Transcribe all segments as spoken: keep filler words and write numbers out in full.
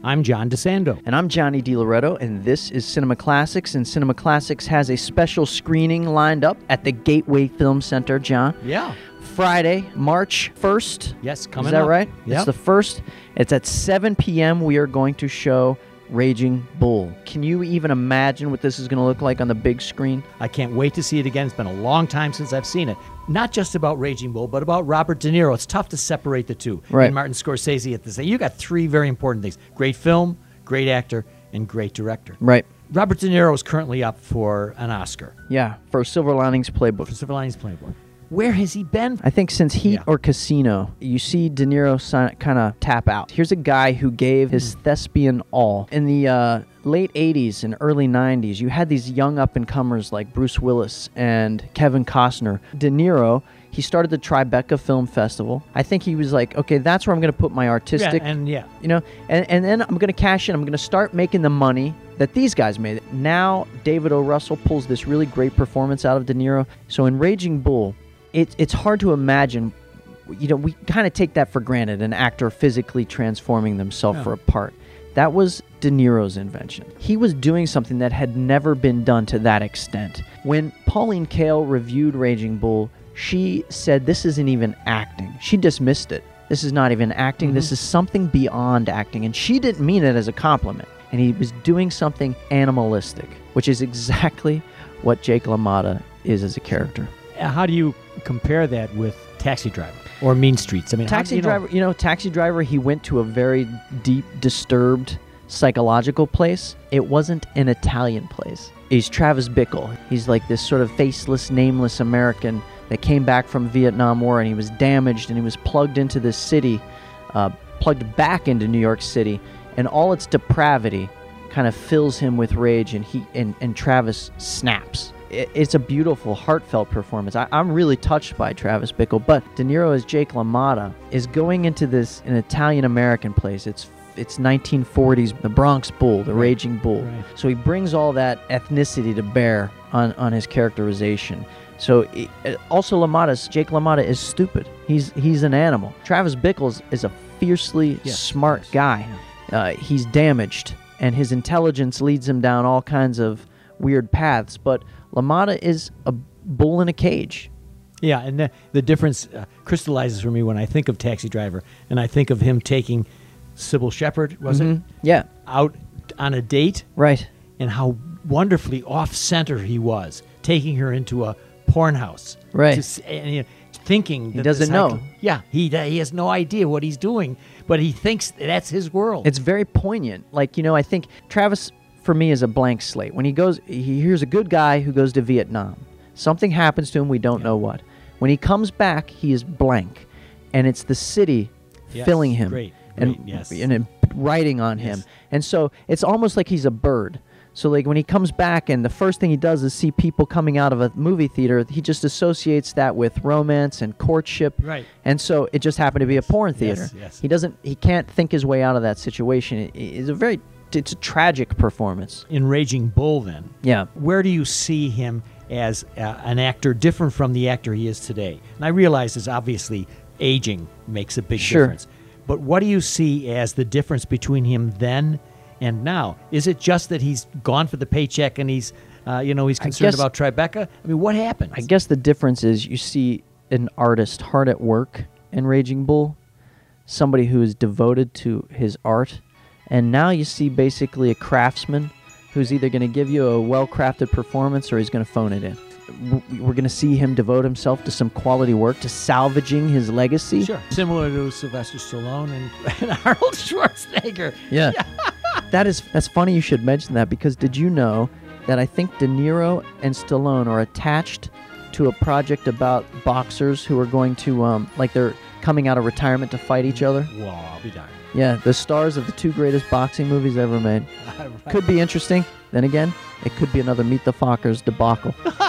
I'm John DeSando. And I'm Johnny DiLoretto, and this is Cinema Classics, and Cinema Classics has a special screening lined up at the Gateway Film Center, John. Yeah. Friday, March first. Yes, coming Is that up. right? Yep. It's the first. It's at seven p.m. We are going to show Raging Bull. Can you even imagine what this is going to look like on the big screen? I can't wait to see it again. It's been a long time since I've seen it. Not just about Raging Bull, but about Robert De Niro. It's tough to separate the two. Right. And Martin Scorsese at the same. You got three very important things: great film, great actor, and great director. Right. Robert De Niro is currently up for an Oscar Yeah, for Silver Linings Playbook. for Silver Linings Playbook. Where has he been? I think since Heat Yeah. or Casino, you see De Niro si- kind of tap out. Here's a guy who gave his thespian all. In the uh, late eighties and early nineties, you had these young up-and-comers like Bruce Willis and Kevin Costner. De Niro, he started the Tribeca Film Festival. I think he was like, okay, that's where I'm going to put my artistic, Yeah, and yeah. you know, and, and then I'm going to cash in. I'm going to start making the money that these guys made. Now, David O. Russell pulls this really great performance out of De Niro. So in Raging Bull, It, it's hard to imagine, you know, we kind of take that for granted, an actor physically transforming themselves Yeah. for a part. That was De Niro's invention. He was doing something that had never been done to that extent. When Pauline Kael reviewed Raging Bull, she said this isn't even acting. She dismissed it. This is not even acting. Mm-hmm. This is something beyond acting. And she didn't mean it as a compliment. And he was doing something animalistic, which is exactly what Jake LaMotta is as a character. How do you compare that with Taxi Driver or Mean Streets? I mean, how do Taxi you know? Driver, you know, Taxi Driver, he went to a very deep, disturbed psychological place. It wasn't an Italian place. He's Travis Bickle. He's like this sort of faceless, nameless American that came back from Vietnam War, and he was damaged, and he was plugged into this city, uh, plugged back into New York City, and all its depravity kind of fills him with rage, and he and, and Travis snaps. It's a beautiful, heartfelt performance. I, I'm really touched by Travis Bickle, but De Niro as Jake LaMotta is going into this an Italian-American place. It's it's nineteen forties, the Bronx Bull, the Right. Raging Bull. Right. So he brings all that ethnicity to bear on, on his characterization. So it, also LaMotta's, Jake LaMotta is stupid. He's he's an animal. Travis Bickle is a fiercely Yes, smart yes, guy. Uh, he's damaged, and his intelligence leads him down all kinds of weird paths, but LaMotta is a bull in a cage. Yeah, and the, the difference uh, crystallizes for me when I think of Taxi Driver, and I think of him taking Sybil Shepherd, was Mhm. it, Yeah, out on a date, right. and how wonderfully off-center he was, taking her into a porn house. Right. To s- and, you know, thinking He that doesn't the know. psycho- Yeah, he, he has no idea what he's doing, but he thinks that's his world. It's very poignant. Like, you know, I think Travis, for me, is a blank slate. When he goes, he hears a good guy who goes to Vietnam. Something happens to him, we don't Yeah. know what. When he comes back, he is blank. And it's the city Yes, filling him. great, And, great, yes. and and writing on him. Yes. And so it's almost like he's a bird. So like when he comes back and the first thing he does is see people coming out of a movie theater, he just associates that with romance and courtship. Right. And so it just happened to be a porn Yes, theater. yes. He doesn't he can't think his way out of that situation. It, it's a very it's a tragic performance. In Raging Bull, then, Yeah. where do you see him as uh, an actor different from the actor he is today? And I realize is obviously aging makes a big Sure. difference. But what do you see as the difference between him then and now? Is it just that he's gone for the paycheck and he's, uh, you know, he's concerned guess- about Tribeca? I mean, what happened? I guess the difference is you see an artist hard at work in Raging Bull, somebody who is devoted to his art, and now you see basically a craftsman who's either going to give you a well-crafted performance or he's going to phone it in. W- We're going to see him devote himself to some quality work, to salvaging his legacy. Sure. Similar to Sylvester Stallone and, and Arnold Schwarzenegger. Yeah. that is that's funny you should mention that, because did you know that I think De Niro and Stallone are attached to a project about boxers who are going to um like they're coming out of retirement to fight each other? Well, I'll be darned. Yeah, the stars of the two greatest boxing movies ever made. Could be interesting. Then again, it could be another Meet the Fockers debacle.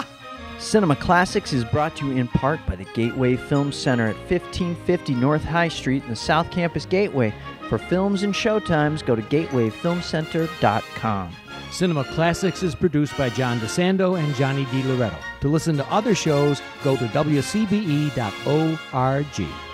Cinema Classics is brought to you in part by the Gateway Film Center at fifteen fifty North High Street in the South Campus Gateway. For films and showtimes, go to gateway film center dot com. Cinema Classics is produced by John DeSando and Johnny DiLoretto. To listen to other shows, go to W C B E dot org.